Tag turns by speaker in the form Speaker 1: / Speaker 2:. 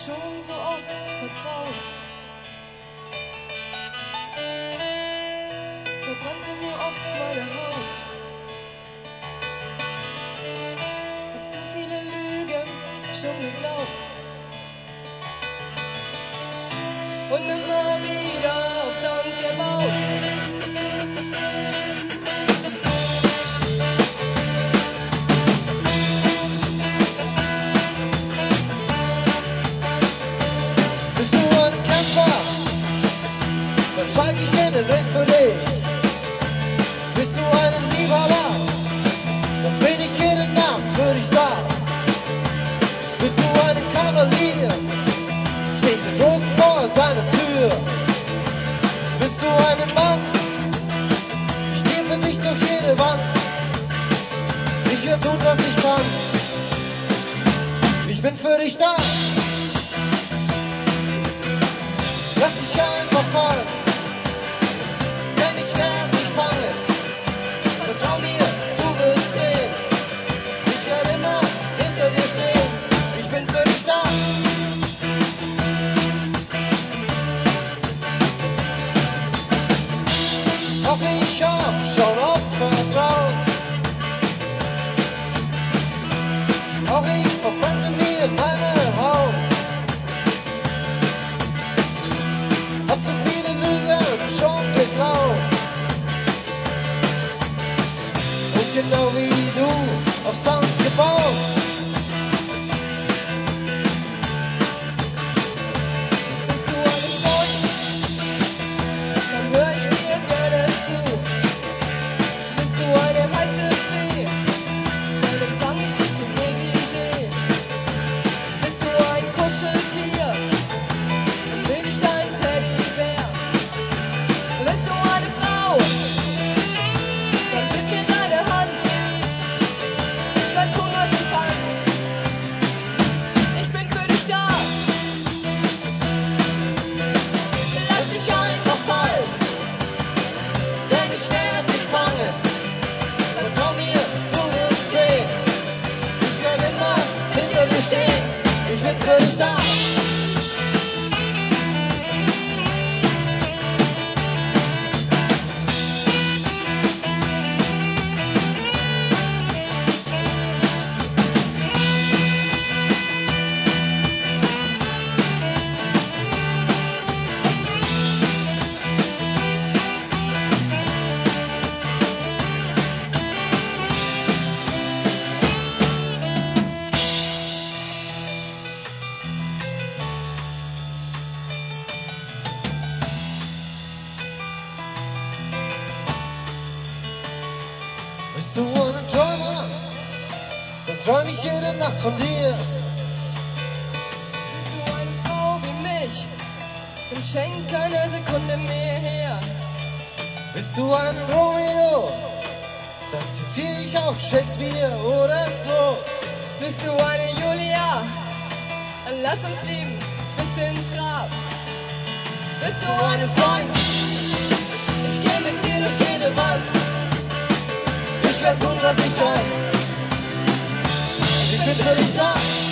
Speaker 1: schon so oft vertraut. Verbrannte mir oft meine Haut. Hab zu viele Lügen schon geglaubt. Und immer wieder auf Sand gebaut.
Speaker 2: Bist du ein Kämpfer, dann zeig ich dir den Ring für dich. Bist du ein Liebhaber, dann bin ich jede Nacht für dich da. Bist du ein Kavalier, steht mit Rosen vor deiner Tür. Bist du ein Mann, ich stehe für dich durch jede Wand. Ich werde tun, was ich kann, ich bin für dich da. Lass dich einfach fallen, denn ich werde dich fangen. Vertrau mir, du wirst sehen, ich werde immer hinter dir stehen. Ich bin für dich da. Auch ich hab schon oft vertraut. Auch ich verbrannte mir meine Haut. Hab zu viele Lügen schon geglaubt. Und genau wie du auf Sand gebaut.
Speaker 1: Bist du ein Freund, dann hör ich dir gerne zu. Bist du eine heiße Fee, dann empfang ich dich im Negligé. Bist du ein Kuscheltier, dann bin ich dein Teddybär. Bist du eine Frau, dann gib mir deine Hand. Ich werd tun, was ich kann. Ich bin für dich da. Lass dich einfach fallen,
Speaker 2: Denn ich werde dich fangen. Vertrau mir, du wirst sehen. Ich werde immer hinter dir stehen. Ich bin für dich da. Bist du ein Träumer, dann träum ich jede Nacht von dir.
Speaker 1: bist du eine Frau wie mich, dann schenk keine Sekunde mehr her.
Speaker 2: Bist du ein Romeo, dann zitiere ich auch Shakespeare oder so.
Speaker 1: Bist du eine Julia, dann lass uns lieben bis ins Grab. Bist du eine Freund, ich geh mit dir durch jede Wand.
Speaker 2: Ich werde tun, was ich kann. Ich bin für dich da.